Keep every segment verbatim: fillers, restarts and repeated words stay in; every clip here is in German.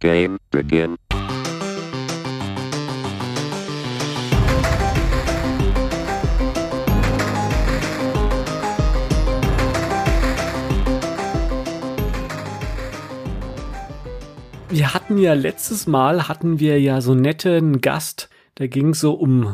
Game begin. Wir hatten ja letztes Mal, hatten wir ja so netten Gast, da ging es so um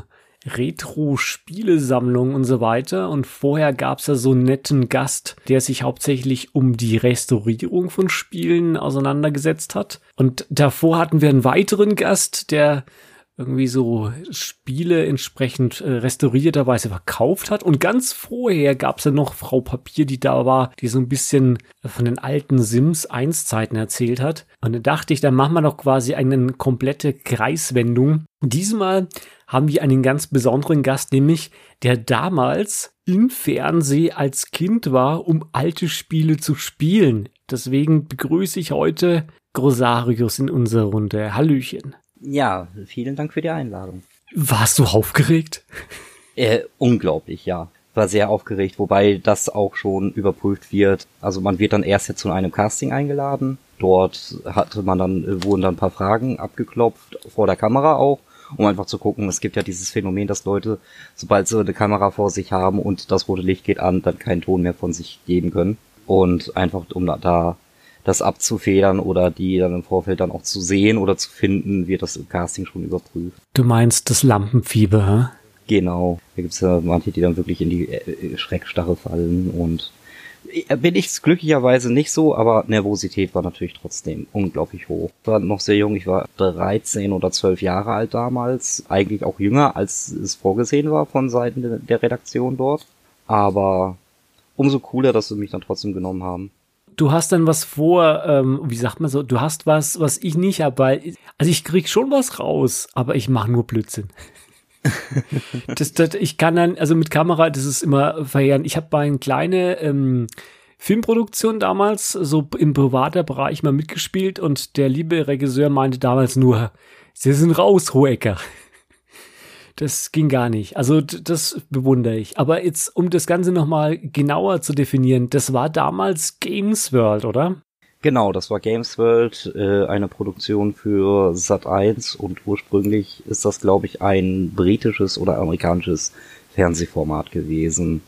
Retro-Spielesammlung und so weiter und vorher gab es ja so einen netten Gast, der sich hauptsächlich um die Restaurierung von Spielen auseinandergesetzt hat und davor hatten wir einen weiteren Gast, der irgendwie so Spiele entsprechend äh, restaurierterweise verkauft hat. Und ganz vorher gab es ja noch Frau Papier, die da war, die so ein bisschen von den alten Sims eins Zeiten erzählt hat. Und da dachte ich, dann machen wir doch quasi eine komplette Kreiswendung. Diesmal haben wir einen ganz besonderen Gast, nämlich der damals im Fernsehen als Kind war, um alte Spiele zu spielen. Deswegen begrüße ich heute Grossarius in unserer Runde. Hallöchen. Ja, vielen Dank für die Einladung. Warst du aufgeregt? Äh, unglaublich, ja. War sehr aufgeregt, wobei das auch schon überprüft wird. Also man wird dann erst jetzt zu einem Casting eingeladen. Dort hatte man dann, wurden dann ein paar Fragen abgeklopft, vor der Kamera auch, um einfach zu gucken. Es gibt ja dieses Phänomen, dass Leute, sobald sie eine Kamera vor sich haben und das rote Licht geht an, dann keinen Ton mehr von sich geben können. Und einfach, um da, da das abzufedern oder die dann im Vorfeld dann auch zu sehen oder zu finden, wird das im Casting schon überprüft. Du meinst das Lampenfieber, hä? Genau. Da gibt's ja manche, die dann wirklich in die äh, Schreckstarre fallen und äh, bin ich glücklicherweise nicht so, aber Nervosität war natürlich trotzdem unglaublich hoch. Ich war noch sehr jung, ich war dreizehn oder zwölf Jahre alt damals, eigentlich auch jünger, als es vorgesehen war von Seiten der Redaktion dort, aber umso cooler, dass sie mich dann trotzdem genommen haben. Du hast dann was vor, ähm, wie sagt man so, du hast was, was ich nicht habe, weil, also ich krieg schon was raus, aber ich mache nur Blödsinn. das, das, ich kann dann, also mit Kamera, das ist immer verheerend. Ich habe bei einer kleinen ähm, Filmproduktion damals, so im privaten Bereich mal mitgespielt und der liebe Regisseur meinte damals nur, Sie sind raus, Hohecker. Das ging gar nicht. Also das bewundere ich. Aber jetzt, um das Ganze nochmal genauer zu definieren, das war damals Games World, oder? Genau, das war Games World, äh, eine Produktion für Sat eins und ursprünglich ist das, glaube ich, ein britisches oder amerikanisches Fernsehformat gewesen.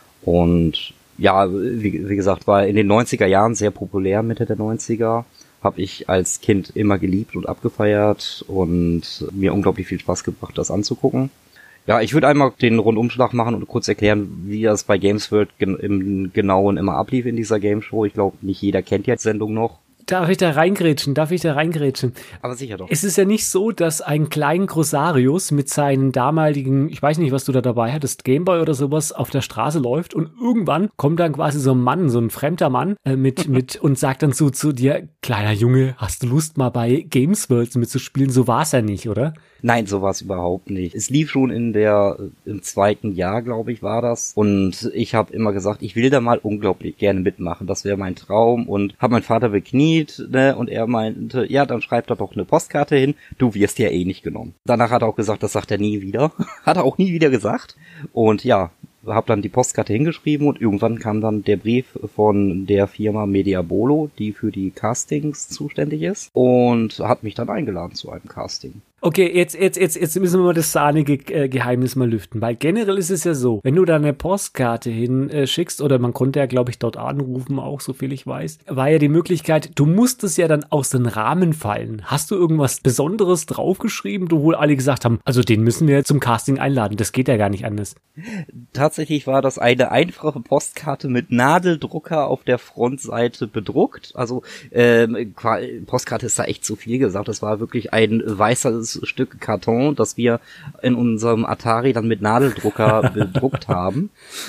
Und ja, wie, wie gesagt, war in den neunziger Jahren sehr populär, Mitte der neunziger. Habe ich als Kind immer geliebt und abgefeiert und mir unglaublich viel Spaß gebracht, das anzugucken. Ja, ich würde einmal den Rundumschlag machen und kurz erklären, wie das bei Games World gen- im Genauen immer ablief in dieser Game Show. Ich glaube, nicht jeder kennt ja die Sendung noch. Darf ich da reingrätschen? Darf ich da reingrätschen? Aber sicher doch. Es ist ja nicht so, dass ein kleiner Grossarius mit seinen damaligen, ich weiß nicht, was du da dabei hattest, Gameboy oder sowas, auf der Straße läuft und irgendwann kommt dann quasi so ein Mann, so ein fremder Mann äh, mit mit und sagt dann so zu dir, kleiner Junge, hast du Lust mal bei Games World mitzuspielen? So war es ja nicht, oder? Nein, so war es überhaupt nicht. Es lief schon in der, im zweiten Jahr, glaube ich, war das. Und ich habe immer gesagt, ich will da mal unglaublich gerne mitmachen. Das wäre mein Traum. Und habe meinen Vater bekniet, ne, und er meinte, ja, dann schreib da doch eine Postkarte hin. Du wirst ja eh nicht genommen. Danach hat er auch gesagt, das sagt er nie wieder. Hat er auch nie wieder gesagt. Und ja, habe dann die Postkarte hingeschrieben und irgendwann kam dann der Brief von der Firma Mediabolo, die für die Castings zuständig ist, und hat mich dann eingeladen zu einem Casting. Okay, jetzt, jetzt, jetzt, jetzt müssen wir mal das sahnige äh, Geheimnis mal lüften, weil generell ist es ja so, wenn du da eine Postkarte hinschickst, äh, oder man konnte ja, glaube ich, dort anrufen, auch so viel ich weiß, war ja die Möglichkeit, du musstest ja dann aus den Rahmen fallen. Hast du irgendwas Besonderes draufgeschrieben, wo alle gesagt haben, also den müssen wir zum Casting einladen, das geht ja gar nicht anders. Tatsächlich war das eine einfache Postkarte mit Nadeldrucker auf der Frontseite bedruckt. Also ähm, Postkarte ist da echt zu viel gesagt. Das war wirklich ein weißes Stück Karton, das wir in unserem Atari dann mit Nadeldrucker bedruckt haben.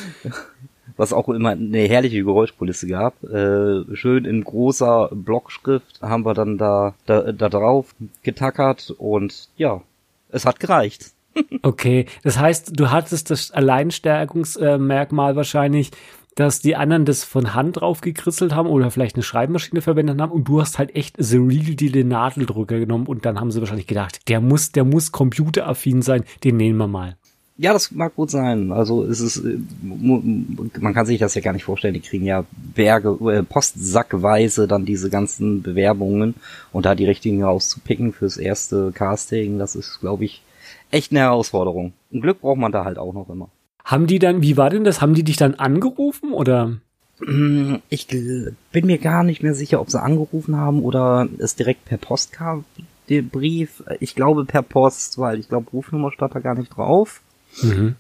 Was auch immer eine herrliche Geräuschkulisse gab. Äh, schön in großer Blockschrift haben wir dann da, da, da drauf getackert und ja, es hat gereicht. Okay, das heißt, du hattest das Alleinstärkungsmerkmal wahrscheinlich, dass die anderen das von Hand drauf gekritzelt haben oder vielleicht eine Schreibmaschine verwendet haben und du hast halt echt the real deal den Nadeldrucker genommen und dann haben sie wahrscheinlich gedacht, der muss, der muss computeraffin sein, den nehmen wir mal. Ja, das mag gut sein. Also es ist, man kann sich das ja gar nicht vorstellen. Die kriegen ja Berge, äh, postsackweise dann diese ganzen Bewerbungen und da die richtigen rauszupicken fürs erste Casting, das ist, glaube ich, echt eine Herausforderung. Ein Glück braucht man da halt auch noch immer. Haben die dann, wie war denn das? Haben die dich dann angerufen oder? Ich bin mir gar nicht mehr sicher, ob sie angerufen haben oder es direkt per Post kam, der Brief. Ich glaube per Post, weil ich glaube Rufnummer stand da gar nicht drauf. Mhm.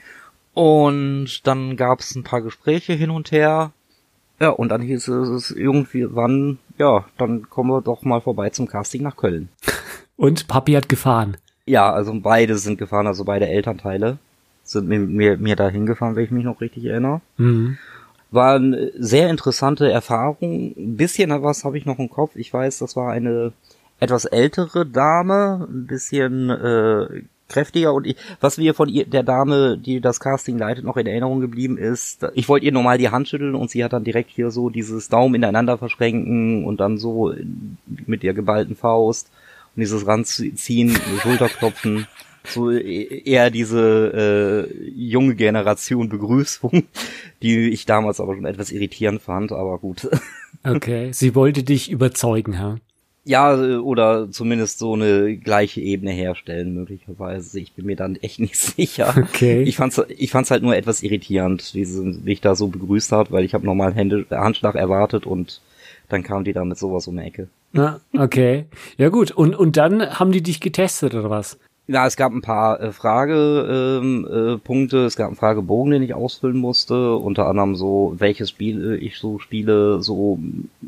Und dann gab es ein paar Gespräche hin und her. Ja, und dann hieß es irgendwie, wann, ja, dann kommen wir doch mal vorbei zum Casting nach Köln. Und Papi hat gefahren? Ja, also beide sind gefahren, also beide Elternteile sind mir, mir, mir da hingefahren, wenn ich mich noch richtig erinnere. Mhm. War eine sehr interessante Erfahrung. Ein bisschen was habe ich noch im Kopf. Ich weiß, das war eine etwas ältere Dame, ein bisschen äh, kräftiger und ich, was mir von ihr, der Dame, die das Casting leitet, noch in Erinnerung geblieben ist, ich wollte ihr normal die Hand schütteln und sie hat dann direkt hier so dieses Daumen ineinander verschränken und dann so mit der geballten Faust und dieses Ranziehen, Schulterklopfen, so eher diese äh, junge Generation Begrüßung, die ich damals aber schon etwas irritierend fand, aber gut. Okay, sie wollte dich überzeugen, ha? Ja, oder zumindest so eine gleiche Ebene herstellen, möglicherweise. Ich bin mir dann echt nicht sicher. Okay. Ich fand's, ich fand's halt nur etwas irritierend, wie sie mich da so begrüßt hat, weil ich habe normal Hände, Handschlag erwartet und dann kam die da mit sowas um die Ecke. Ah, okay. Ja gut, und, und dann haben die dich getestet, oder was? Ja, es gab ein paar äh, Fragepunkte, ähm, äh, es gab einen Fragebogen, den ich ausfüllen musste, unter anderem so, welches Spiel ich so spiele, so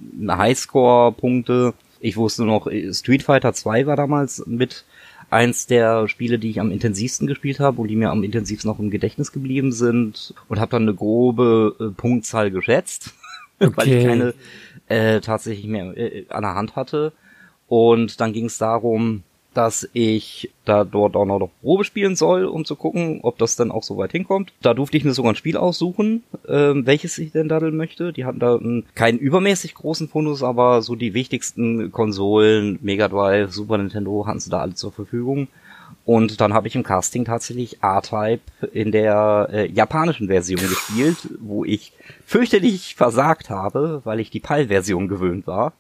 Highscore-Punkte. Ich wusste noch, Street Fighter zwei war damals mit eins der Spiele, die ich am intensivsten gespielt habe und die mir am intensivsten noch im Gedächtnis geblieben sind und habe dann eine grobe äh, Punktzahl geschätzt, okay. Weil ich keine äh, tatsächlich mehr äh, an der Hand hatte. Und dann ging es darum, dass ich da dort auch noch Probe spielen soll, um zu gucken, ob das dann auch so weit hinkommt. Da durfte ich mir sogar ein Spiel aussuchen, ähm, welches ich denn daddeln möchte. Die hatten da einen, keinen übermäßig großen Fundus, aber so die wichtigsten Konsolen, Mega Drive, Super Nintendo, hatten sie da alle zur Verfügung. Und dann habe ich im Casting tatsächlich R-Type in der äh, japanischen Version gespielt, wo ich fürchterlich versagt habe, weil ich die P A L-Version gewöhnt war.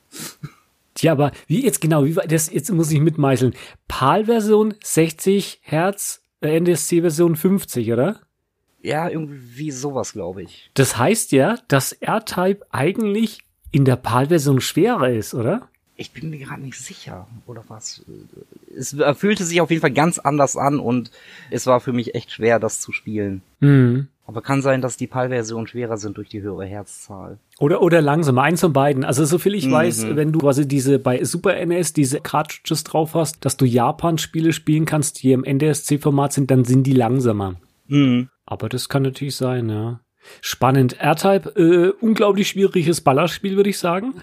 Tja, aber wie jetzt genau, wie war das, jetzt muss ich mitmeißeln. P A L-Version sechzig Hertz, äh, N T S C-Version fünfzig, oder? Ja, irgendwie sowas, glaube ich. Das heißt ja, dass R-Type eigentlich in der P A L-Version schwerer ist, oder? Ich bin mir gerade nicht sicher, oder was. Es fühlte sich auf jeden Fall ganz anders an und es war für mich echt schwer, das zu spielen. Mhm. Aber kann sein, dass die P A L-Versionen schwerer sind durch die höhere Herzzahl. Oder, oder langsamer, eins von beiden. Also soviel ich mhm. weiß, wenn du quasi diese bei Super N E S diese Cartridges drauf hast, dass du Japan-Spiele spielen kannst, die im N T S C-Format sind, dann sind die langsamer. Mhm. Aber das kann natürlich sein, ja. Spannend. R-Type, äh, unglaublich schwieriges Ballerspiel, würde ich sagen.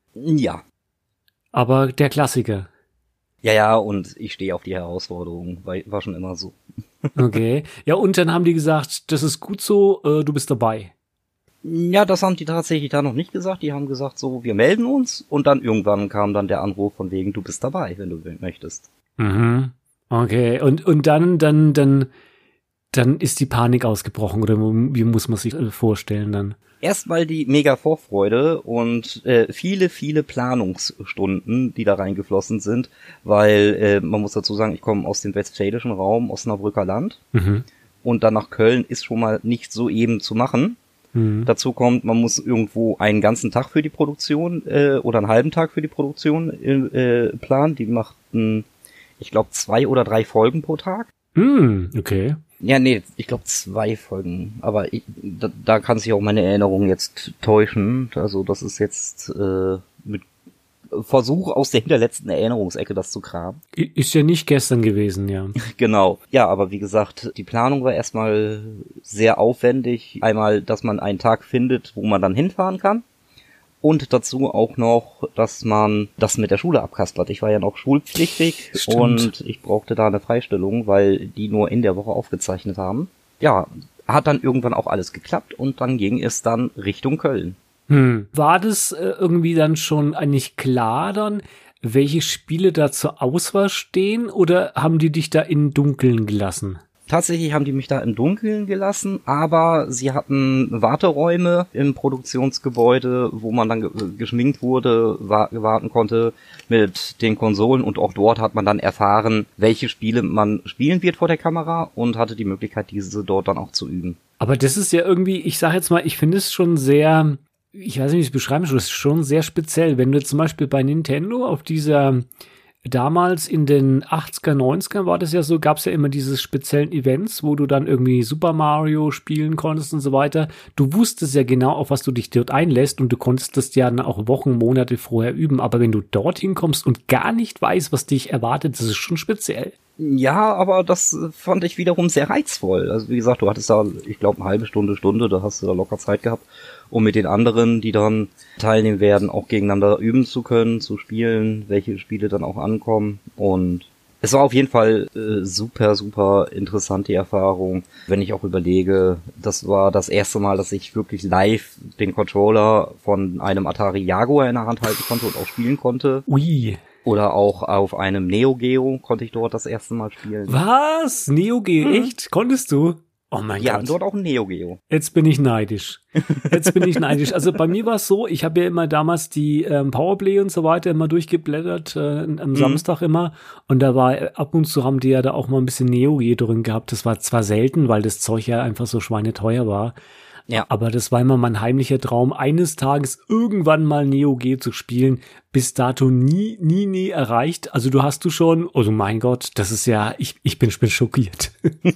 Ja. Aber der Klassiker. Ja, ja, und ich stehe auf die Herausforderung, weil war schon immer so. Okay. Ja, und dann haben die gesagt, das ist gut so, äh, du bist dabei. Ja, das haben die tatsächlich da noch nicht gesagt. Die haben gesagt so, wir melden uns und dann irgendwann kam dann der Anruf von wegen, du bist dabei, wenn du möchtest. Mhm. Okay. Und, und dann, dann, dann, dann ist die Panik ausgebrochen oder wie muss man sich vorstellen dann? Erstmal die mega Vorfreude und äh, viele, viele Planungsstunden, die da reingeflossen sind, weil äh, man muss dazu sagen, ich komme aus dem westfälischen Raum, Osnabrücker Land mhm. und dann nach Köln ist schon mal nicht so eben zu machen. Mhm. Dazu kommt, man muss irgendwo einen ganzen Tag für die Produktion äh, oder einen halben Tag für die Produktion äh, planen. Die machten, ich glaube, zwei oder drei Folgen pro Tag. Mhm, okay. Ja, nee, ich glaube zwei Folgen, aber ich, da, da kann sich auch meine Erinnerung jetzt täuschen. Also das ist jetzt äh, mit Versuch aus der hinterletzten Erinnerungsecke, das zu kramen. Ist ja nicht gestern gewesen, ja. Genau. Ja, aber wie gesagt, die Planung war erstmal sehr aufwendig. Einmal, dass man einen Tag findet, wo man dann hinfahren kann. Und dazu auch noch, dass man das mit der Schule abkastelt. Ich war ja noch schulpflichtig. Stimmt. Und ich brauchte da eine Freistellung, weil die nur in der Woche aufgezeichnet haben. Ja, hat dann irgendwann auch alles geklappt und dann ging es dann Richtung Köln. Hm. War das äh, irgendwie dann schon eigentlich klar dann, welche Spiele da zur Auswahl stehen oder haben die dich da in Dunkeln gelassen? Tatsächlich haben die mich da im Dunkeln gelassen, aber sie hatten Warteräume im Produktionsgebäude, wo man dann ge- geschminkt wurde, wa- warten konnte mit den Konsolen, und auch dort hat man dann erfahren, welche Spiele man spielen wird vor der Kamera, und hatte die Möglichkeit, diese dort dann auch zu üben. Aber das ist ja irgendwie, ich sage jetzt mal, ich finde es schon sehr, ich weiß nicht, wie ich es beschreiben soll, es ist schon sehr speziell. Wenn du zum Beispiel bei Nintendo auf dieser, damals in den achtziger, neunziger war das ja so, gab es ja immer diese speziellen Events, wo du dann irgendwie Super Mario spielen konntest und so weiter. Du wusstest ja genau, auf was du dich dort einlässt, und du konntest das ja dann auch Wochen, Monate vorher üben. Aber wenn du dorthin kommst und gar nicht weißt, was dich erwartet, das ist schon speziell. Ja, aber das fand ich wiederum sehr reizvoll. Also wie gesagt, du hattest da, ich glaube, eine halbe Stunde, Stunde, da hast du da locker Zeit gehabt, um mit den anderen, die dann teilnehmen werden, auch gegeneinander üben zu können, zu spielen, welche Spiele dann auch ankommen. Und es war auf jeden Fall äh, super, super interessant, die Erfahrung. Wenn ich auch überlege, das war das erste Mal, dass ich wirklich live den Controller von einem Atari Jaguar in der Hand halten konnte und auch spielen konnte. Ui. Oder auch auf einem Neo Geo konnte ich dort das erste Mal spielen. Was? Neo Geo, Mhm. echt? Konntest du? Oh mein Ja, Gott. dort auch ein Neo Geo. Jetzt bin ich neidisch. Jetzt bin ich neidisch. Also bei mir war es so, ich habe ja immer damals die ähm, Powerplay und so weiter immer durchgeblättert, äh, am Mhm. Samstag immer. Und da war, ab und zu haben die ja da auch mal ein bisschen Neo Geo drin gehabt. Das war zwar selten, weil das Zeug ja einfach so schweineteuer war. Ja. Aber das war immer mein heimlicher Traum, eines Tages irgendwann mal Neo Geo zu spielen. Bis dato nie, nie, nie erreicht. Also du hast du schon, also mein Gott, das ist ja, ich, ich bin, ich bin schockiert.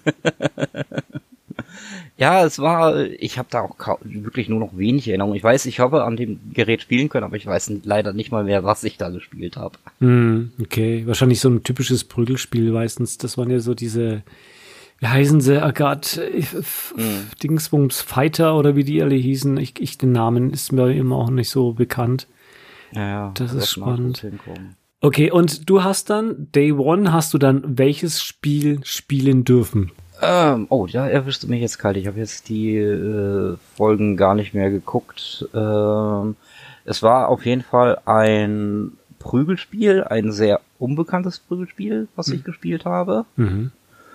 Ja, es war, ich habe da auch kau- wirklich nur noch wenig Erinnerung. Ich weiß, ich habe an dem Gerät spielen können, aber ich weiß n- leider nicht mal mehr, was ich da gespielt habe. Hm, okay, wahrscheinlich so ein typisches Prügelspiel meistens. Das waren ja so diese, wie heißen sie, oh Gott, äh, f- Mhm. Dingsbums Fighter oder wie die alle hießen. Ich, ich, den Namen ist mir immer auch nicht so bekannt. Ja, ja, Das ist wird mal spannend. gut hinkommen. Okay, und du hast dann, Day One, hast du dann welches Spiel spielen dürfen? Ähm, oh, da erwischte mich jetzt kalt. Ich habe jetzt die äh, Folgen gar nicht mehr geguckt. Ähm, es war auf jeden Fall ein Prügelspiel, ein sehr unbekanntes Prügelspiel, was ich gespielt habe. Mhm.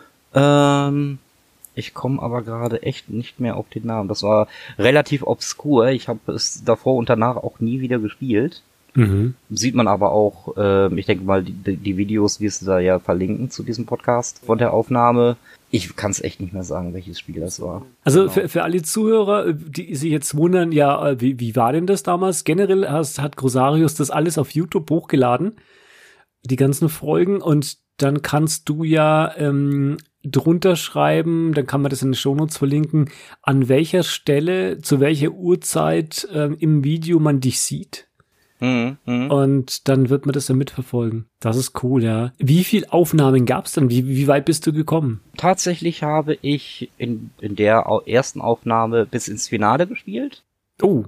Ähm, ich komme aber gerade echt nicht mehr auf den Namen. Das war relativ obskur. Ich habe es davor und danach auch nie wieder gespielt. Mhm. Sieht man aber auch, äh, ich denke mal, die, die Videos, wirst du da ja verlinken zu diesem Podcast von der Aufnahme. Ich kann es echt nicht mehr sagen, welches Spiel das war. Also Genau. für, für alle Zuhörer, die sich jetzt wundern, ja, äh, wie, wie war denn das damals? Generell hast, hat Grosarius das alles auf YouTube hochgeladen, die ganzen Folgen, und dann kannst du ja ähm, drunter schreiben, dann kann man das in den Shownotes verlinken, an welcher Stelle, zu welcher Uhrzeit ähm, im Video man dich sieht. Mhm, mhm. Und dann wird man das ja mitverfolgen. Das ist cool, ja. Wie viel Aufnahmen gab's denn? Wie, wie weit bist du gekommen? Tatsächlich habe ich in, in der au- ersten Aufnahme bis ins Finale gespielt Oh,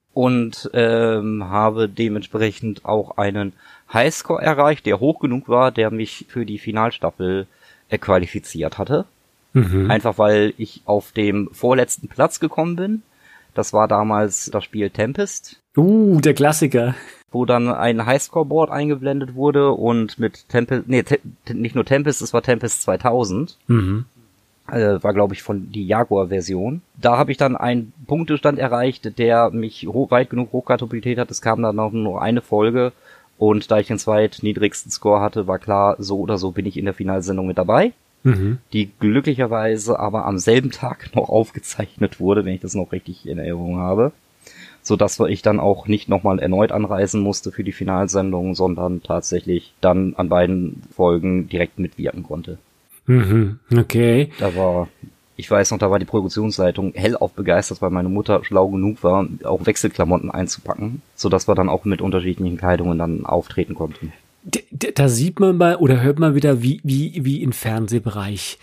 und ähm, habe dementsprechend auch einen Highscore erreicht, der hoch genug war, der mich für die Finalstaffel äh, qualifiziert hatte. mhm. Einfach weil ich auf dem vorletzten Platz gekommen bin. Das war damals das Spiel Tempest, Uh, der Klassiker. wo dann ein Highscore-Board eingeblendet wurde und mit Tempest, nee, te nicht nur Tempest, es war Tempest zweitausend. Mhm. Äh, war, glaube ich, von die Jaguar-Version. Da habe ich dann einen Punktestand erreicht, der mich ho weit genug hochkatapultiert hat. Es kam dann noch nur eine Folge, und da ich den zweitniedrigsten Score hatte, war klar, so oder so bin ich in der Finalsendung mit dabei, Mhm. die glücklicherweise aber am selben Tag noch aufgezeichnet wurde, wenn ich das noch richtig in Erinnerung habe, so dass ich dann auch nicht nochmal erneut anreisen musste für die Finalsendung, sondern tatsächlich dann an beiden Folgen direkt mitwirken konnte. Mhm. Okay. Da war, ich weiß noch, da war die Produktionsleitung hellauf begeistert, weil meine Mutter schlau genug war, auch Wechselklamotten einzupacken, so dass wir dann auch mit unterschiedlichen Kleidungen dann auftreten konnten. D d da sieht man mal oder hört man wieder, wie, wie, wie im Fernsehbereich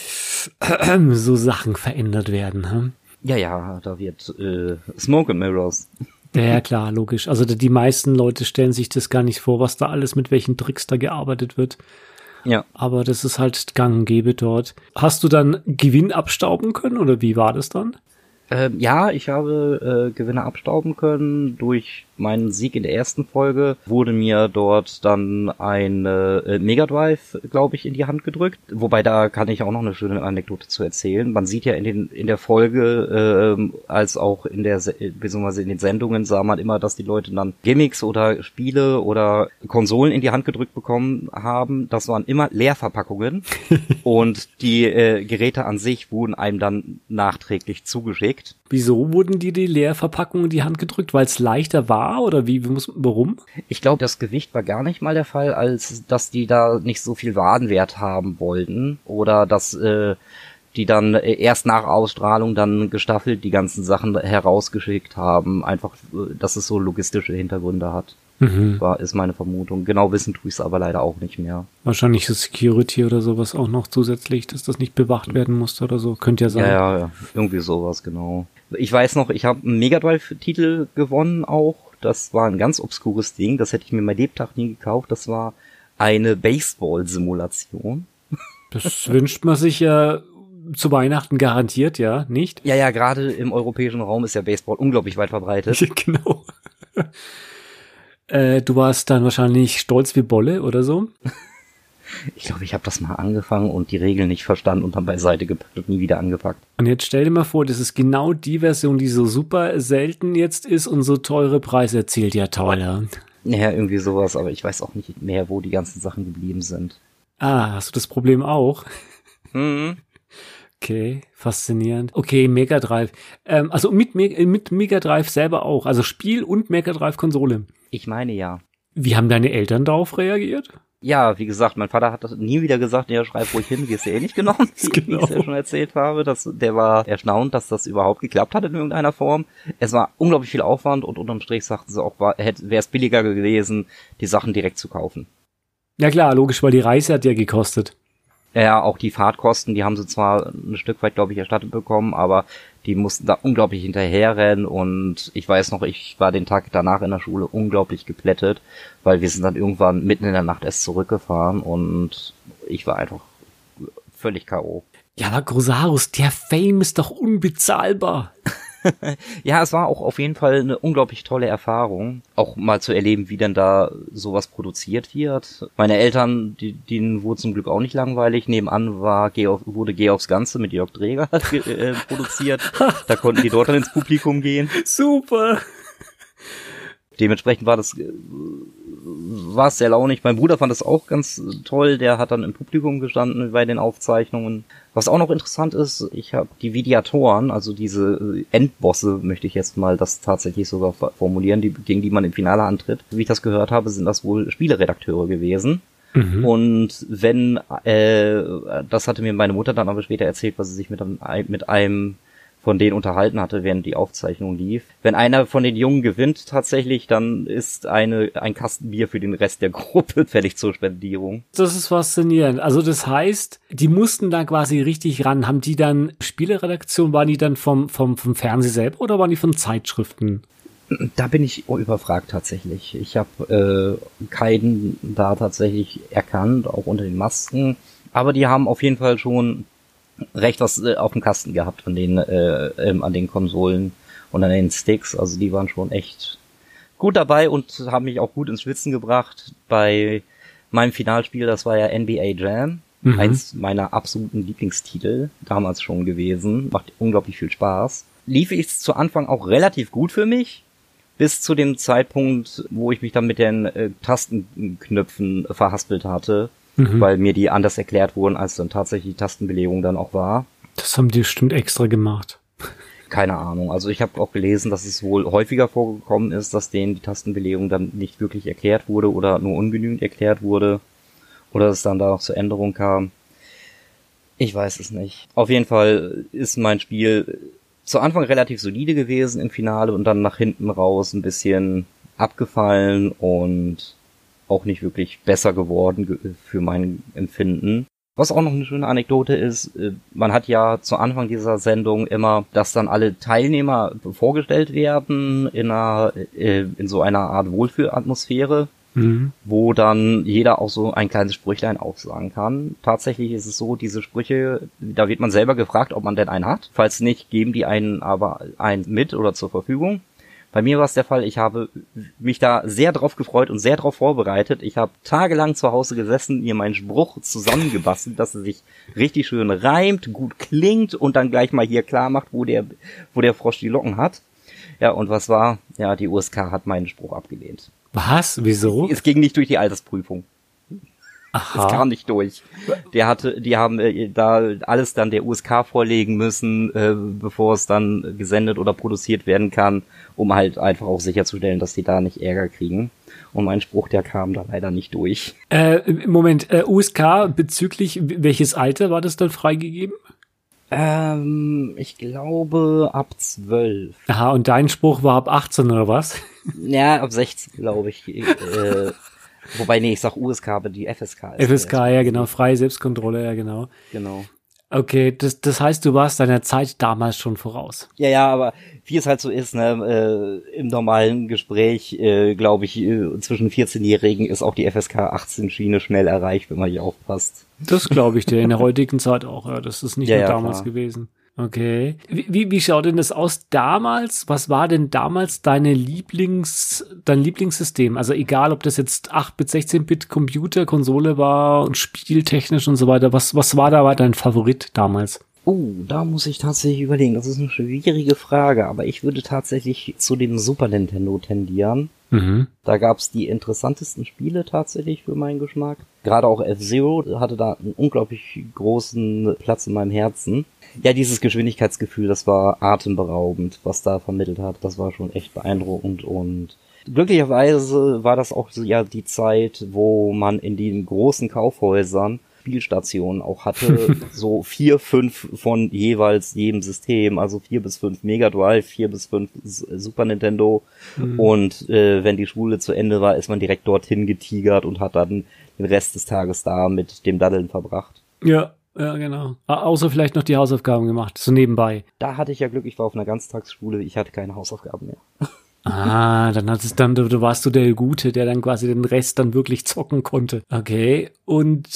so Sachen verändert werden. Hm? Ja, ja, da wird äh, Smoke and Mirrors. Ja, ja, klar, logisch. Also die meisten Leute stellen sich das gar nicht vor, was da alles, mit welchen Tricks da gearbeitet wird. Ja. Aber das ist halt gang und gäbe dort. Hast du dann Gewinn abstauben können oder wie war das dann? Ähm, ja, ich habe äh, Gewinne abstauben können durch meinen Sieg in der ersten Folge wurde mir dort dann ein äh, Mega Drive, glaube ich, in die Hand gedrückt. Wobei, da kann ich auch noch eine schöne Anekdote zu erzählen. Man sieht ja in den in der Folge, äh, als auch in der, beziehungsweise in den Sendungen, sah man immer, dass die Leute dann Gimmicks oder Spiele oder Konsolen in die Hand gedrückt bekommen haben. Das waren immer Leerverpackungen und die äh, Geräte an sich wurden einem dann nachträglich zugeschickt. Wieso wurden dir die Leerverpackungen in die Hand gedrückt? Weil es leichter war oder wie, wie muss, warum? Ich glaube, das Gewicht war gar nicht mal der Fall, als dass die da nicht so viel Warenwert haben wollten oder dass äh, die dann erst nach Ausstrahlung dann gestaffelt die ganzen Sachen herausgeschickt haben. Einfach, dass es so logistische Hintergründe hat. Mhm. War, ist meine Vermutung. Genau wissen tue ich es aber leider auch nicht mehr. Wahrscheinlich so Security oder sowas auch noch zusätzlich, dass das nicht bewacht werden musste oder so. Könnte ja sein. Ja, ja, irgendwie sowas, genau. Ich weiß noch, ich habe einen Mega Drive-Titel gewonnen auch. Das war ein ganz obskures Ding. Das hätte ich mir mein Lebtag nie gekauft. Das war eine Baseball-Simulation. Das wünscht man sich ja zu Weihnachten garantiert, ja, nicht? Ja, ja, gerade im europäischen Raum ist ja Baseball unglaublich weit verbreitet. Genau. äh, du warst dann wahrscheinlich stolz wie Bolle oder so? Ich glaube, ich habe das mal angefangen und die Regeln nicht verstanden und dann beiseite gepackt und nie wieder angepackt. Und jetzt stell dir mal vor, das ist genau die Version, die so super selten jetzt ist und so teure Preise erzielt. Ja, toll, ja. Ja, irgendwie sowas, aber ich weiß auch nicht mehr, wo die ganzen Sachen geblieben sind. Ah, hast du das Problem auch? Mhm. Okay, faszinierend. Okay, Mega Drive. Ähm, also mit, mit Mega Drive selber auch. Also Spiel und Mega Drive Konsole. Ich meine ja. Wie haben deine Eltern darauf reagiert? Ja, wie gesagt, mein Vater hat das nie wieder gesagt, ja, schreib ruhig hin, wirst du eh nicht genommen, wie, genau. wie ich es ja schon erzählt habe. Das, der war erstaunt, dass das überhaupt geklappt hat in irgendeiner Form. Es war unglaublich viel Aufwand und unterm Strich sagten sie auch, wäre es billiger gewesen, die Sachen direkt zu kaufen. Ja klar, logisch, weil die Reise hat ja gekostet. Ja, auch die Fahrtkosten, die haben sie zwar ein Stück weit, glaube ich, erstattet bekommen, aber die mussten da unglaublich hinterherrennen und ich weiß noch, ich war den Tag danach in der Schule unglaublich geplättet, weil wir sind dann irgendwann mitten in der Nacht erst zurückgefahren und ich war einfach völlig K O Ja, aber Grossarus, der Fame ist doch unbezahlbar. Ja, es war auch auf jeden Fall eine unglaublich tolle Erfahrung, auch mal zu erleben, wie denn da sowas produziert wird. Meine Eltern, die, denen wurde zum Glück auch nicht langweilig. Nebenan war Georg, wurde Georgs Ganze mit Jörg Dräger äh, produziert. Da konnten die dort dann ins Publikum gehen. Super! Dementsprechend war das war es sehr launig. Mein Bruder fand das auch ganz toll. Der hat dann im Publikum gestanden bei den Aufzeichnungen. Was auch noch interessant ist, ich habe die Videatoren, also diese Endbosse, möchte ich jetzt mal das tatsächlich sogar formulieren, die, gegen die man im Finale antritt. Wie ich das gehört habe, sind das wohl Spieleredakteure gewesen. Mhm. Und wenn, äh, das hatte mir meine Mutter dann aber später erzählt, was sie sich mit einem, mit einem von denen unterhalten hatte, während die Aufzeichnung lief. Wenn einer von den Jungen gewinnt tatsächlich, dann ist eine ein Kasten Bier für den Rest der Gruppe fällig zur Spendierung. Das ist faszinierend. Also das heißt, die mussten da quasi richtig ran. Haben die dann Spieleredaktion, waren die dann vom vom vom Fernsehen selber oder waren die von Zeitschriften? Da bin ich überfragt tatsächlich. Ich habe äh, keinen da tatsächlich erkannt, auch unter den Masken. Aber die haben auf jeden Fall schon recht was äh, auf dem Kasten gehabt an den äh, ähm, an den Konsolen und an den Sticks, also die waren schon echt gut dabei und haben mich auch gut ins Schwitzen gebracht. Bei meinem Finalspiel, das war ja N B A Jam, mhm. eins meiner absoluten Lieblingstitel damals schon gewesen, macht unglaublich viel Spaß. Lief es zu Anfang auch relativ gut für mich, bis zu dem Zeitpunkt, wo ich mich dann mit den äh, Tastenknöpfen verhaspelt hatte. Mhm. Weil mir die anders erklärt wurden, als dann tatsächlich die Tastenbelegung dann auch war. Das haben die bestimmt extra gemacht. Keine Ahnung. Also ich habe auch gelesen, dass es wohl häufiger vorgekommen ist, dass denen die Tastenbelegung dann nicht wirklich erklärt wurde oder nur ungenügend erklärt wurde. Oder dass es dann da noch zur Änderung kam. Ich weiß es nicht. Auf jeden Fall ist mein Spiel zu Anfang relativ solide gewesen im Finale und dann nach hinten raus ein bisschen abgefallen und auch nicht wirklich besser geworden für mein Empfinden. Was auch noch eine schöne Anekdote ist, man hat ja zu Anfang dieser Sendung immer, dass dann alle Teilnehmer vorgestellt werden in einer, in so einer Art Wohlfühlatmosphäre, mhm. wo dann jeder auch so ein kleines Sprüchlein aufsagen kann. Tatsächlich ist es so, diese Sprüche, da wird man selber gefragt, ob man denn einen hat. Falls nicht, geben die einen aber einen mit oder zur Verfügung. Bei mir war es der Fall, ich habe mich da sehr drauf gefreut und sehr drauf vorbereitet. Ich habe tagelang zu Hause gesessen, mir meinen Spruch zusammengebastelt, dass er sich richtig schön reimt, gut klingt und dann gleich mal hier klar macht, wo der, wo der Frosch die Locken hat. Ja, und was war? Ja, die U S K hat meinen Spruch abgelehnt. Was? Wieso? Es ging nicht durch die Altersprüfung. Aha. Es kam nicht durch. Der hatte, die haben äh, da alles dann der U S K vorlegen müssen, äh, bevor es dann gesendet oder produziert werden kann, um halt einfach auch sicherzustellen, dass die da nicht Ärger kriegen. Und mein Spruch, der kam da leider nicht durch. Äh, Moment, äh, U S K bezüglich welches Alter war das dann freigegeben? Ähm, ich glaube ab zwölf. Aha, und dein Spruch war ab achtzehn oder was? Ja, ab sechzehn, glaube ich. äh, Wobei, nee, ich sag U S K, aber die F S K ist. F S K, ja genau, freie Selbstkontrolle, ja genau. Genau. Okay, das, das heißt, du warst deiner Zeit damals schon voraus. Ja, ja, aber wie es halt so ist, ne, äh, im normalen Gespräch, äh, glaube ich, äh, zwischen vierzehnjährigen ist auch die F S K achtzehn Schiene schnell erreicht, wenn man hier aufpasst. Das glaube ich dir, in der heutigen Zeit auch, ja, das ist nicht Ja, nur ja, damals klar. gewesen. Okay. Wie, wie, wie schaut denn das aus damals? Was war denn damals deine Lieblings, dein Lieblingssystem? Also egal, ob das jetzt acht Bit, sechzehn Bit Computer, Konsole war und spieltechnisch und so weiter. Was, was war da dein Favorit damals? Oh, da muss ich tatsächlich überlegen. Das ist eine schwierige Frage, aber ich würde tatsächlich zu dem Super Nintendo tendieren. Mhm. Da gab's die interessantesten Spiele tatsächlich für meinen Geschmack. Gerade auch F-Zero hatte da einen unglaublich großen Platz in meinem Herzen. Ja, dieses Geschwindigkeitsgefühl, das war atemberaubend, was da vermittelt hat. Das war schon echt beeindruckend und glücklicherweise war das auch so, ja, die Zeit, wo man in den großen Kaufhäusern Spielstationen auch hatte, so vier, fünf von jeweils jedem System, also vier bis fünf Mega Drive, vier bis fünf Super Nintendo Mhm. und äh, wenn die Schule zu Ende war, ist man direkt dorthin getigert und hat dann den Rest des Tages da mit dem Daddeln verbracht. Ja, ja, genau. Au- Außer vielleicht noch die Hausaufgaben gemacht, so nebenbei. Da hatte ich ja Glück, ich war auf einer Ganztagsschule, ich hatte keine Hausaufgaben mehr. Ah, dann hattest dann, du, du warst du der Gute, der dann quasi den Rest dann wirklich zocken konnte. Okay. Und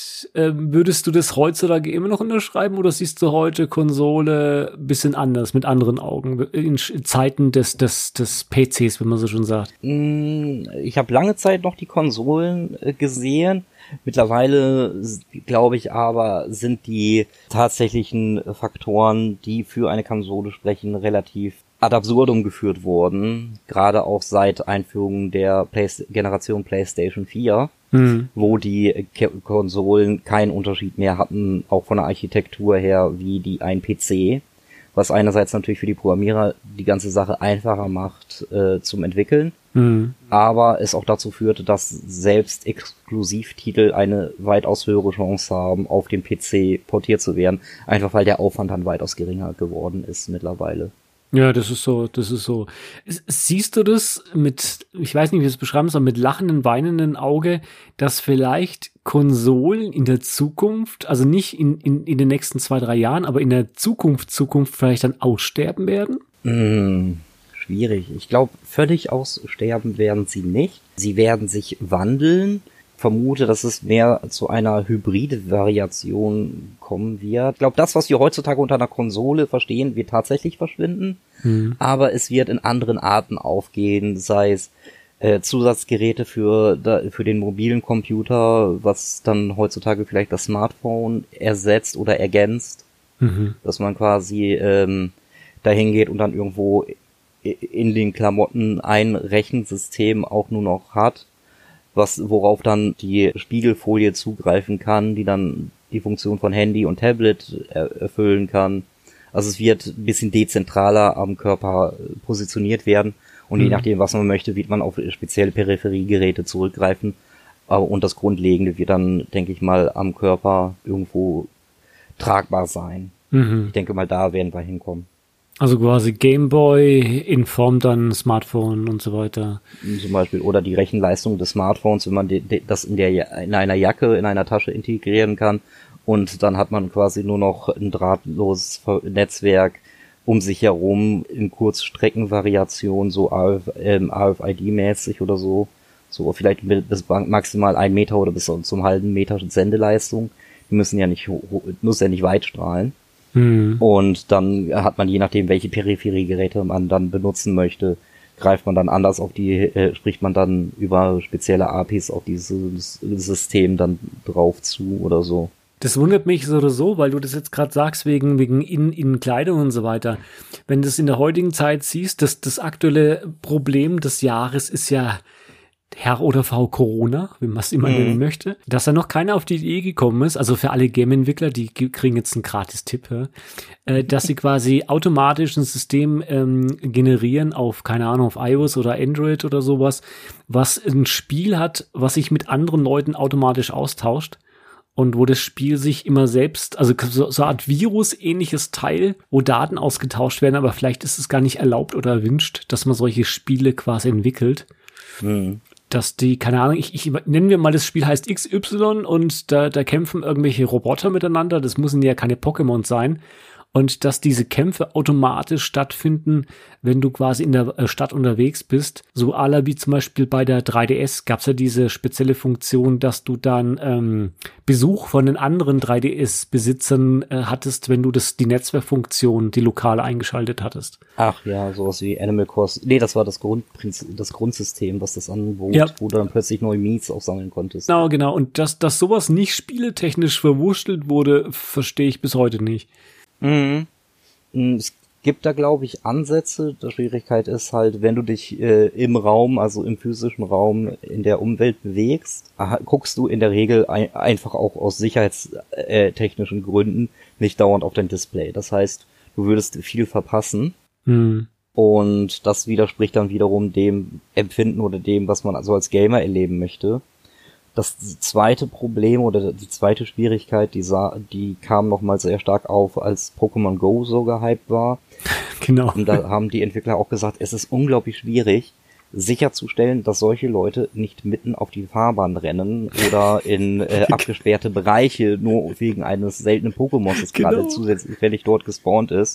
ähm, würdest du das heutzutage immer noch unterschreiben oder siehst du heute Konsole ein bisschen anders, mit anderen Augen, in Sch- Zeiten des, des, des P Cs, wenn man so schon sagt? Mm, Ich habe lange Zeit noch die Konsolen äh, gesehen. Mittlerweile glaube ich aber, sind die tatsächlichen Faktoren, die für eine Konsole sprechen, relativ ad absurdum geführt worden. Gerade auch seit Einführung der Play- Generation PlayStation vier, Hm. wo die Ke- Konsolen keinen Unterschied mehr hatten, auch von der Architektur her, wie die ein P C. Was einerseits natürlich für die Programmierer die ganze Sache einfacher macht äh, zum Entwickeln, Hm. aber es auch dazu führte, dass selbst Exklusivtitel eine weitaus höhere Chance haben, auf den P C portiert zu werden, einfach weil der Aufwand dann weitaus geringer geworden ist mittlerweile. Ja, das ist so, das ist so. S- Siehst du das mit, ich weiß nicht, wie du es beschreiben soll, mit lachenden, weinenden Auge, dass vielleicht Konsolen in der Zukunft, also nicht in, in, in den nächsten zwei, drei Jahren, aber in der Zukunft, Zukunft vielleicht dann aussterben werden? Hm, schwierig. Ich glaube, völlig aussterben werden sie nicht. Sie werden sich wandeln. Vermute, dass es mehr zu einer Hybrid-Variation kommen wird. Ich glaube, das, was wir heutzutage unter einer Konsole verstehen, wird tatsächlich verschwinden. Hm. Aber es wird in anderen Arten aufgehen, sei es äh, Zusatzgeräte für, da, für den mobilen Computer, was dann heutzutage vielleicht das Smartphone ersetzt oder ergänzt, Mhm. dass man quasi ähm, dahin geht und dann irgendwo i- in den Klamotten ein Rechensystem auch nur noch hat, was worauf dann die Spiegelfolie zugreifen kann, die dann die Funktion von Handy und Tablet er erfüllen kann. Also es wird ein bisschen dezentraler am Körper äh, positioniert werden und Mhm. je nachdem, was man möchte, wird man auf spezielle Peripheriegeräte zurückgreifen. Aber und das Grundlegende wird dann, denke ich mal, am Körper irgendwo tragbar sein. Mhm. Ich denke mal, da werden wir hinkommen. Also quasi Gameboy in Form dann Smartphone und so weiter. Zum Beispiel, oder die Rechenleistung des Smartphones, wenn man die, die, das in der Ja- in einer Jacke, in einer Tasche integrieren kann und dann hat man quasi nur noch ein drahtloses Ver- Netzwerk um sich herum in Kurzstreckenvariation, so A F, ähm, A F I D-mäßig oder so, so vielleicht mit- bis maximal ein Meter oder bis zum halben Meter Sendeleistung. Die müssen ja nicht, ho- ho- muss ja nicht weit strahlen. Mhm. Und dann hat man, je nachdem, welche Peripheriegeräte man dann benutzen möchte, greift man dann anders auf die, äh, spricht man dann über spezielle A P Is auf dieses System dann drauf zu oder so. Das wundert mich so oder so, weil du das jetzt gerade sagst, wegen, wegen in, in Kleidung und so weiter. Wenn du das in der heutigen Zeit siehst, das, das aktuelle Problem des Jahres ist ja Herr oder Frau Corona, wie man es immer mhm. nennen möchte, dass da noch keiner auf die Idee gekommen ist, also für alle Game-Entwickler, die kriegen jetzt einen Gratis-Tipp, äh, dass sie quasi automatisch ein System ähm, generieren auf, keine Ahnung, auf iOS oder Android oder sowas, was ein Spiel hat, was sich mit anderen Leuten automatisch austauscht. Und wo das Spiel sich immer selbst, also so, so eine Art Virus-ähnliches Teil, wo Daten ausgetauscht werden, aber vielleicht ist es gar nicht erlaubt oder erwünscht, dass man solche Spiele quasi entwickelt. Mhm. Dass die, keine Ahnung, ich, ich nennen wir mal, das Spiel heißt X Y und da, da kämpfen irgendwelche Roboter miteinander, das müssen ja keine Pokémon sein. Und dass diese Kämpfe automatisch stattfinden, wenn du quasi in der Stadt unterwegs bist. So à la wie zum Beispiel bei der drei D S gab es ja diese spezielle Funktion, dass du dann ähm, Besuch von den anderen drei D S-Besitzern äh, hattest, wenn du das die Netzwerkfunktion, die lokale eingeschaltet hattest. Ach ja, sowas wie Animal Crossing. Nee, das war das Grundprinzip, das Grundsystem, was das anbot, ja. wo du dann plötzlich neue Meets aufsammeln konntest. Genau, genau. Und dass, dass sowas nicht spieletechnisch verwurstelt wurde, verstehe ich bis heute nicht. Mhm. Es gibt da, glaube ich, Ansätze. Die Schwierigkeit ist halt, wenn du dich äh, im Raum, also im physischen Raum, in der Umwelt bewegst, guckst du in der Regel ein, einfach auch aus sicherheitstechnischen äh, Gründen nicht dauernd auf dein Display. Das heißt, du würdest viel verpassen. Mhm. Und das widerspricht dann wiederum dem Empfinden oder dem, was man also als Gamer erleben möchte. Das zweite Problem oder die zweite Schwierigkeit, die, sah, die kam nochmal sehr stark auf, als Pokémon Go so gehypt war. Genau. Und da haben die Entwickler auch gesagt, es ist unglaublich schwierig, sicherzustellen, dass solche Leute nicht mitten auf die Fahrbahn rennen oder in äh, abgesperrte Bereiche nur wegen eines seltenen Pokémons, das genau. gerade zusätzlich fertig dort gespawnt ist.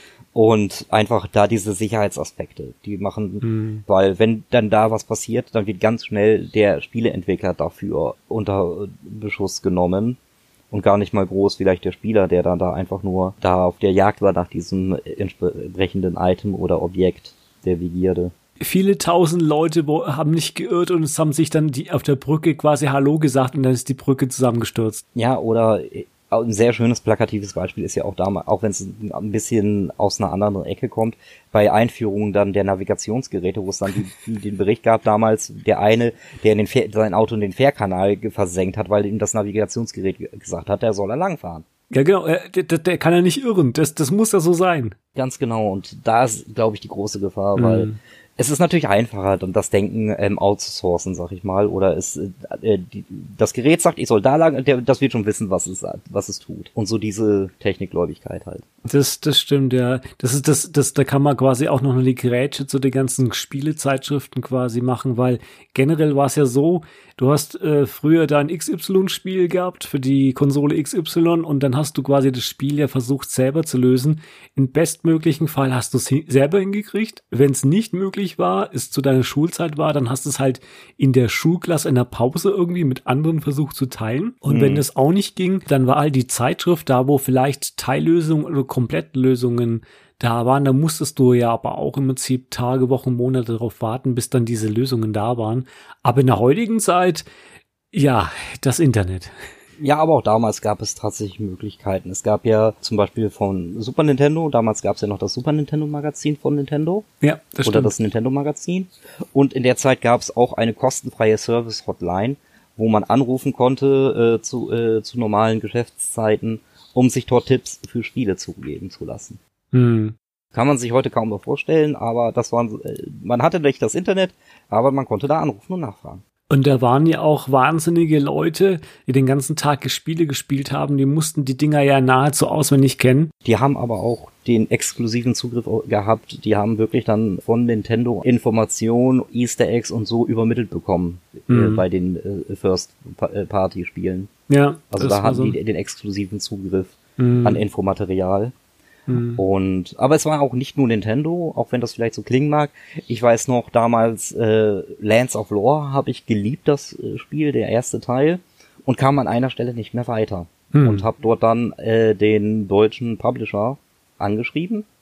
Und einfach da diese Sicherheitsaspekte, die machen, mhm. weil wenn dann da was passiert, dann wird ganz schnell der Spieleentwickler dafür unter Beschuss genommen und gar nicht mal groß vielleicht der Spieler, der dann da einfach nur da auf der Jagd war nach diesem entsprechenden Item oder Objekt der Begierde. Viele tausend Leute haben nicht geirrt und es haben sich dann die auf der Brücke quasi Hallo gesagt und dann ist die Brücke zusammengestürzt. Ja, oder ein sehr schönes plakatives Beispiel ist ja auch damals, auch wenn es ein bisschen aus einer anderen Ecke kommt, bei Einführungen dann der Navigationsgeräte, wo es dann die, den Bericht gab damals, der eine, der in den Fähr- sein Auto in den Fährkanal versenkt hat, weil ihm das Navigationsgerät gesagt hat, der soll er langfahren. Ja genau, der, der, der kann ja nicht irren, das, das muss ja so sein. Ganz genau, und da ist, glaube ich, die große Gefahr, mhm. weil es ist natürlich einfacher, dann das Denken ähm, outzusourcen, sag ich mal, oder es äh, die, das Gerät sagt, ich soll da lang, der, das wird schon wissen, was es was es tut. Und so diese Technikgläubigkeit halt. Das das stimmt, ja. Das ist das das da kann man quasi auch noch eine Grätsche zu den ganzen Spielezeitschriften quasi machen, weil generell war es ja so, du hast äh, früher da ein X Y-Spiel gehabt für die Konsole X Y und dann hast du quasi das Spiel ja versucht selber zu lösen. Im bestmöglichen Fall hast du es hi- selber hingekriegt. Wenn es nicht möglich war, es zu deiner Schulzeit war, dann hast du es halt in der Schulklasse in der Pause irgendwie mit anderen versucht zu teilen. Und mhm. wenn das auch nicht ging, dann war halt die Zeitschrift da, wo vielleicht Teillösungen oder Komplettlösungen da waren. Da musstest du ja aber auch im Prinzip Tage, Wochen, Monate darauf warten, bis dann diese Lösungen da waren. Aber in der heutigen Zeit, ja, das Internet. Ja, aber auch damals gab es tatsächlich Möglichkeiten. Es gab ja zum Beispiel von Super Nintendo, damals gab es ja noch das Super Nintendo Magazin von Nintendo. Ja, das Oder stimmt. das Nintendo Magazin. Und in der Zeit gab es auch eine kostenfreie Service-Hotline, wo man anrufen konnte äh, zu, äh, zu normalen Geschäftszeiten, um sich dort Tipps für Spiele zugeben zu lassen. Hm. Kann man sich heute kaum mehr vorstellen, aber das waren, äh, man hatte nicht das Internet, aber man konnte da anrufen und nachfragen. Und da waren ja auch wahnsinnige Leute, die den ganzen Tag Spiele gespielt haben, die mussten die Dinger ja nahezu auswendig kennen. Die haben aber auch den exklusiven Zugriff gehabt, die haben wirklich dann von Nintendo Informationen, Easter Eggs und so übermittelt bekommen mhm. äh, bei den äh, First-Party-Spielen. Ja, also da hatten so die den exklusiven Zugriff mhm. an Infomaterial. Mhm. Und aber es war auch nicht nur Nintendo, auch wenn das vielleicht so klingen mag. Ich weiß noch, damals äh, Lands of Lore habe ich geliebt, das äh, Spiel, der erste Teil, und kam an einer Stelle nicht mehr weiter. Mhm. Und habe dort dann äh, den deutschen Publisher angeschrieben,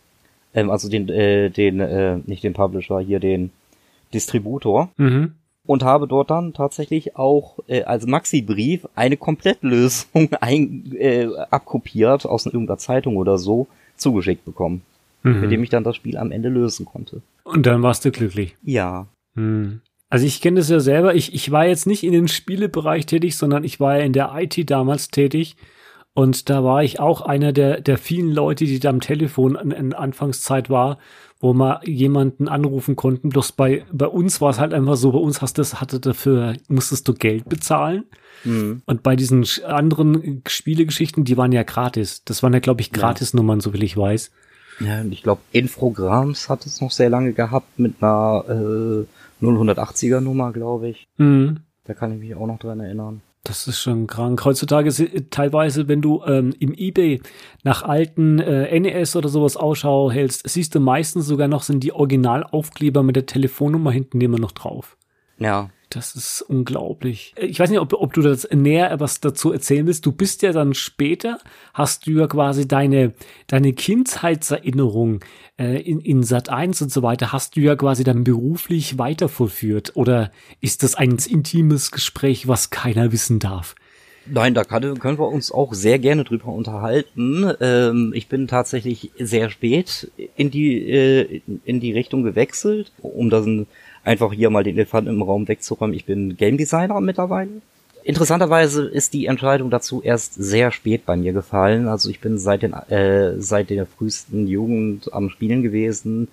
ähm, also den, äh, den, äh, nicht den Publisher, hier den Distributor. Mhm. Und habe dort dann tatsächlich auch äh, als Maxi-Brief eine Komplettlösung ein, äh, abkopiert aus irgendeiner Zeitung oder so zugeschickt bekommen, Mhm. mit dem ich dann das Spiel am Ende lösen konnte. Und dann warst du glücklich. Ja. Mhm. Also ich kenne das ja selber. Ich, ich war jetzt nicht in den Spielebereich tätig, sondern ich war ja in der I T damals tätig. Und da war ich auch einer der, der vielen Leute, die da am Telefon in, in Anfangszeit war, wo man jemanden anrufen konnten. Bloß bei, bei uns war es halt einfach so, bei uns hast du, hatte dafür, musstest du Geld bezahlen. Mhm. Und bei diesen anderen Spielegeschichten, die waren ja gratis. Das waren ja, glaube ich, Gratisnummern, so viel ich weiß. Ja, ich glaube, Infograms hat es noch sehr lange gehabt mit einer äh, null achtziger Nummer, glaube ich. Mhm. Da kann ich mich auch noch dran erinnern. Das ist schon krank. Heutzutage si- teilweise, wenn du ähm, im eBay nach alten äh, N E S oder sowas Ausschau hältst, siehst du meistens sogar noch, sind die Originalaufkleber mit der Telefonnummer hinten immer noch drauf. Ja. Das ist unglaublich. Ich weiß nicht, ob, ob du das näher was dazu erzählen willst. Du bist ja dann später, hast du ja quasi deine, deine Kindheitserinnerung äh, in, in Sat eins und so weiter, hast du ja quasi dann beruflich weitervollführt. Oder ist das ein intimes Gespräch, was keiner wissen darf? Nein, da kann, können wir uns auch sehr gerne drüber unterhalten. Ähm, ich bin tatsächlich sehr spät in die, äh, in die Richtung gewechselt, um dann einfach hier mal den Elefanten im Raum wegzuräumen. Ich bin Game Designer mittlerweile. Interessanterweise ist die Entscheidung dazu erst sehr spät bei mir gefallen. Also ich bin seit den äh, seit der frühesten Jugend am Spielen gewesen,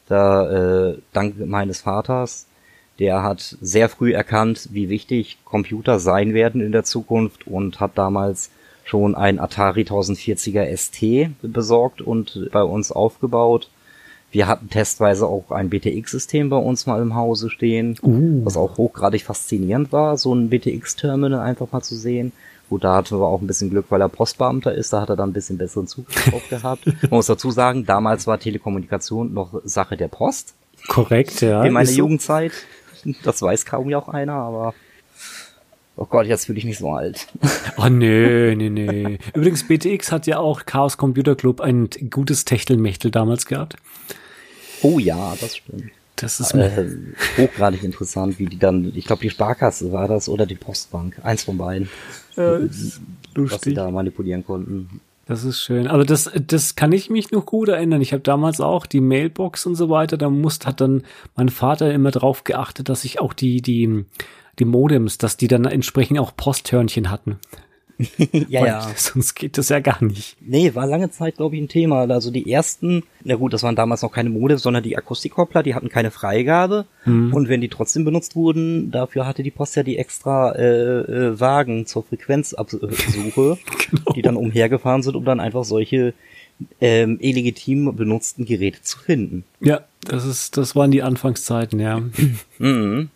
da äh, dank meines Vaters. Der hat sehr früh erkannt, wie wichtig Computer sein werden in der Zukunft und hat damals schon ein Atari tausendvierziger S T besorgt und bei uns aufgebaut. Wir hatten testweise auch ein B T X-System bei uns mal im Hause stehen, Uh. was auch hochgradig faszinierend war, so ein B T X-Terminal einfach mal zu sehen. Gut, da hatten wir auch ein bisschen Glück, weil er Postbeamter ist, da hat er dann ein bisschen besseren Zugriff drauf gehabt. Man muss dazu sagen, damals war Telekommunikation noch Sache der Post. Korrekt, ja. In meiner Ist so. Jugendzeit. Das weiß kaum ja auch einer, aber oh Gott, jetzt fühle ich mich so alt. Oh, nee, nee, nee. Übrigens, B T X hat ja auch Chaos Computer Club ein gutes Techtelmechtel damals gehabt. Oh ja, das stimmt. Das ist Äh, hochgradig interessant, wie die dann, ich glaube die Sparkasse war das oder die Postbank, eins von beiden, äh, ist was sie lustig. da manipulieren konnten. Das ist schön. Aber das, das kann ich mich noch gut erinnern. Ich habe damals auch die Mailbox und so weiter. Da musste, hat dann mein Vater immer drauf geachtet, dass ich auch die, die, die Modems, dass die dann entsprechend auch Posthörnchen hatten. ja, Weil ja. sonst geht das ja gar nicht. Nee, war lange Zeit, glaube ich, ein Thema. Also die ersten, na gut, das waren damals noch keine Modems, sondern die Akustikkoppler, die hatten keine Freigabe. Hm. Und wenn die trotzdem benutzt wurden, dafür hatte die Post ja die extra äh, äh, Wagen zur Frequenzabsuche, Genau. die dann umhergefahren sind, um dann einfach solche ähm, illegitim benutzten Geräte zu finden. Ja, das ist, das waren die Anfangszeiten, ja. Mhm.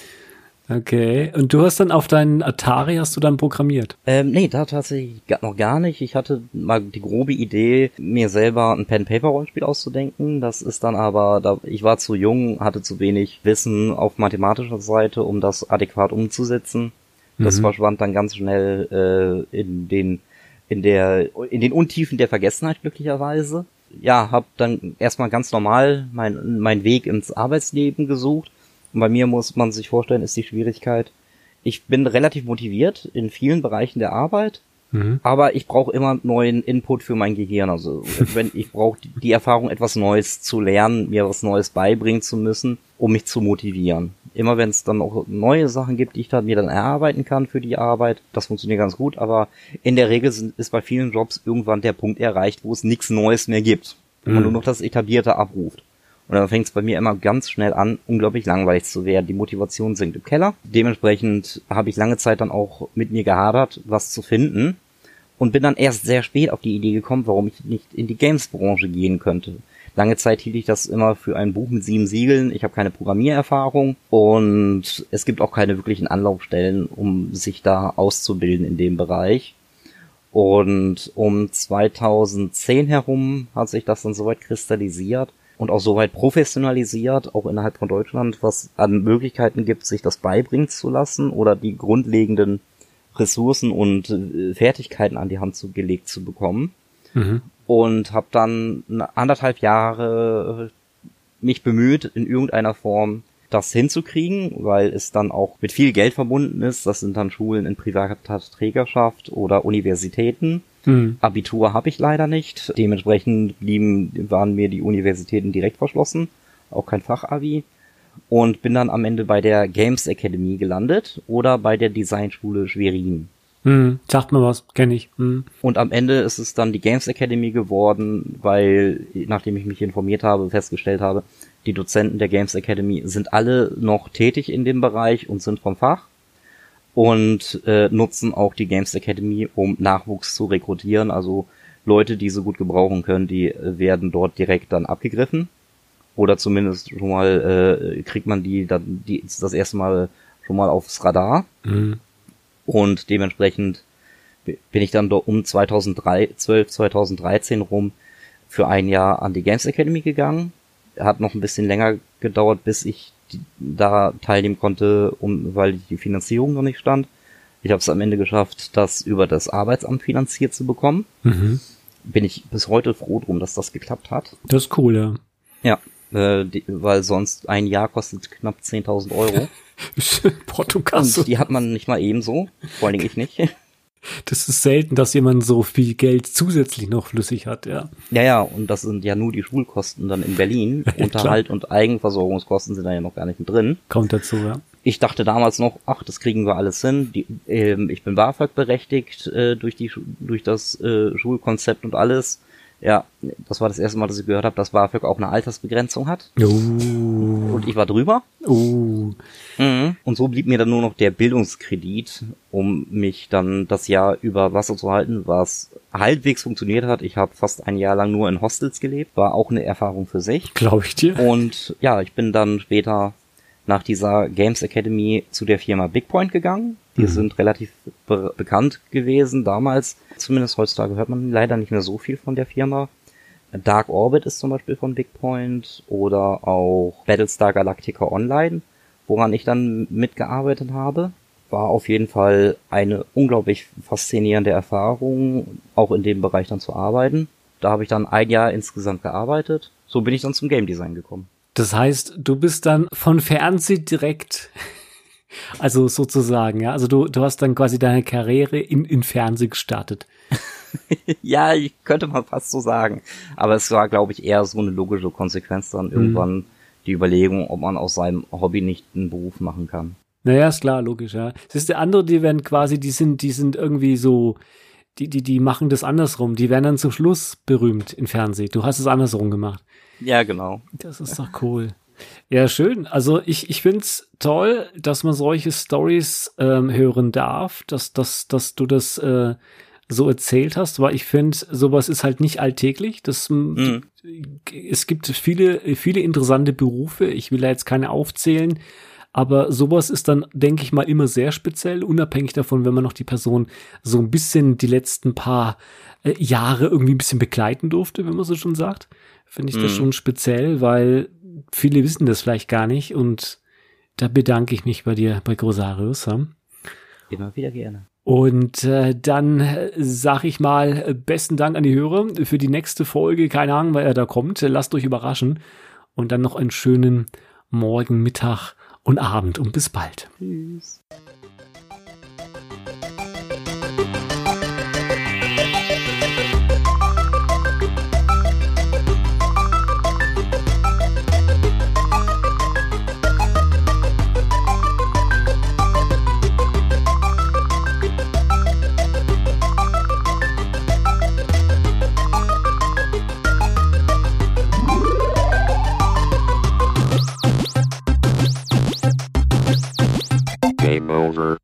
Okay. Und du hast dann auf deinen Atari hast du dann programmiert? Ähm, nee, da tatsächlich ga- noch gar nicht. Ich hatte mal die grobe Idee, mir selber ein Pen-Paper-Rollenspiel auszudenken. Das ist dann aber, da ich war zu jung, hatte zu wenig Wissen auf mathematischer Seite, um das adäquat umzusetzen. Das Mhm. verschwand dann ganz schnell äh, in den in der in den Untiefen der Vergessenheit glücklicherweise. Ja, hab dann erstmal ganz normal mein mein Weg ins Arbeitsleben gesucht. Und bei mir muss man sich vorstellen, ist die Schwierigkeit, ich bin relativ motiviert in vielen Bereichen der Arbeit, Mhm. aber ich brauche immer neuen Input für mein Gehirn. Also wenn ich brauche die Erfahrung, etwas Neues zu lernen, mir was Neues beibringen zu müssen, um mich zu motivieren. Immer wenn es dann auch neue Sachen gibt, die ich dann mir dann erarbeiten kann für die Arbeit, das funktioniert ganz gut, aber in der Regel sind, ist bei vielen Jobs irgendwann der Punkt erreicht, wo es nichts Neues mehr gibt, wo man Mhm. nur noch das Etablierte abruft. Und dann fängt es bei mir immer ganz schnell an, unglaublich langweilig zu werden. Die Motivation sinkt im Keller. Dementsprechend habe ich lange Zeit dann auch mit mir gehadert, was zu finden. Und bin dann erst sehr spät auf die Idee gekommen, warum ich nicht in die Games-Branche gehen könnte. Lange Zeit hielt ich das immer für ein Buch mit sieben Siegeln. Ich habe keine Programmiererfahrung und es gibt auch keine wirklichen Anlaufstellen, um sich da auszubilden in dem Bereich. Und um zweitausendzehn herum hat sich das dann soweit kristallisiert und auch soweit professionalisiert, auch innerhalb von Deutschland, was an Möglichkeiten gibt, sich das beibringen zu lassen oder die grundlegenden Ressourcen und äh, Fertigkeiten an die Hand zu, gelegt zu bekommen, Mhm. Und habe dann anderthalb Jahre mich bemüht, in irgendeiner Form das hinzukriegen, weil es dann auch mit viel Geld verbunden ist. Das sind dann Schulen in privater Trägerschaft oder Universitäten. Mhm. Abitur habe ich leider nicht. Dementsprechend blieben, waren mir die Universitäten direkt verschlossen. Auch kein Fachabi. Und bin dann am Ende bei der Games Academy gelandet oder bei der Designschule Schwerin. Hm, sagt mir was, kenne ich. Hm. Und am Ende ist es dann die Games Academy geworden, weil, nachdem ich mich informiert habe, festgestellt habe, die Dozenten der Games Academy sind alle noch tätig in dem Bereich und sind vom Fach und äh, nutzen auch die Games Academy, um Nachwuchs zu rekrutieren. Also Leute, die so gut gebrauchen können, die werden dort direkt dann abgegriffen. Oder zumindest schon mal äh, kriegt man die dann die das erste Mal schon mal aufs Radar. Mhm. Und dementsprechend bin ich dann um zweitausendzwölf, zweitausenddreizehn rum für ein Jahr an die Games Academy gegangen. Hat noch ein bisschen länger gedauert, bis ich die, da teilnehmen konnte, um, weil die Finanzierung noch nicht stand. Ich habe es am Ende geschafft, das über das Arbeitsamt finanziert zu bekommen. Mhm. Bin ich bis heute froh drum, dass das geklappt hat. Das ist cool, ja. Ja, äh, die, weil sonst ein Jahr kostet knapp zehntausend Euro. Portokasse. Und die hat man nicht mal ebenso, vor allen Dingen ich nicht. Das ist selten, dass jemand so viel Geld zusätzlich noch flüssig hat, ja. Ja, ja, und das sind ja nur die Schulkosten dann in Berlin. Ja, Unterhalt und Eigenversorgungskosten sind da ja noch gar nicht mit drin. Kommt dazu, ja. Ich dachte damals noch, ach, das kriegen wir alles hin. Die, äh, ich bin BAföG berechtigt äh, durch die durch das äh, Schulkonzept und alles. Ja, das war das erste Mal, dass ich gehört habe, dass BAföG auch eine Altersbegrenzung hat. Oh. Und ich war drüber. Oh. Mhm. Und so blieb mir dann nur noch der Bildungskredit, um mich dann das Jahr über Wasser zu halten, was halbwegs funktioniert hat. Ich habe fast ein Jahr lang nur in Hostels gelebt, war auch eine Erfahrung für sich. Glaube ich dir. Und ja, ich bin dann später nach dieser Games Academy zu der Firma Bigpoint gegangen. Die mhm. sind relativ be- bekannt gewesen damals. Zumindest heutzutage hört man leider nicht mehr so viel von der Firma. Dark Orbit ist zum Beispiel von Bigpoint oder auch Battlestar Galactica Online, woran ich dann mitgearbeitet habe. War auf jeden Fall eine unglaublich faszinierende Erfahrung, auch in dem Bereich dann zu arbeiten. Da habe ich dann ein Jahr insgesamt gearbeitet. So bin ich dann zum Game Design gekommen. Das heißt, du bist dann von Fernseh direkt, also sozusagen, ja, also du, du hast dann quasi deine Karriere in, in Fernsehen gestartet. Ja, ich könnte mal fast so sagen. Aber es war, glaube ich, eher so eine logische Konsequenz dann irgendwann mhm. die Überlegung, ob man aus seinem Hobby nicht einen Beruf machen kann. Naja, ist klar, logisch, ja. Das ist der andere, die werden quasi, die sind, die sind irgendwie so, die, die, die machen das andersrum. Die werden dann zum Schluss berühmt im Fernsehen. Du hast es andersrum gemacht. Ja, genau. Das ist doch cool. Ja, schön. Also ich, ich find's toll, dass man solche Stories ähm, hören darf, dass, dass, dass du das äh, so erzählt hast, weil ich finde, sowas ist halt nicht alltäglich. Das, mhm. Es gibt viele, viele interessante Berufe. Ich will da jetzt keine aufzählen, aber sowas ist dann, denke ich mal, immer sehr speziell, unabhängig davon, wenn man noch die Person so ein bisschen die letzten paar äh, Jahre irgendwie ein bisschen begleiten durfte, wenn man so schon sagt. Finde ich mhm. das schon speziell, weil viele wissen das vielleicht gar nicht und da bedanke ich mich bei dir, bei Grosarius. Ja? Immer wieder gerne. Und äh, dann äh, sag ich mal besten Dank an die Hörer für die nächste Folge. Keine Ahnung, wer da kommt. Lasst euch überraschen. Und dann noch einen schönen Morgen, Mittag und Abend. Und bis bald. Tschüss. Game over.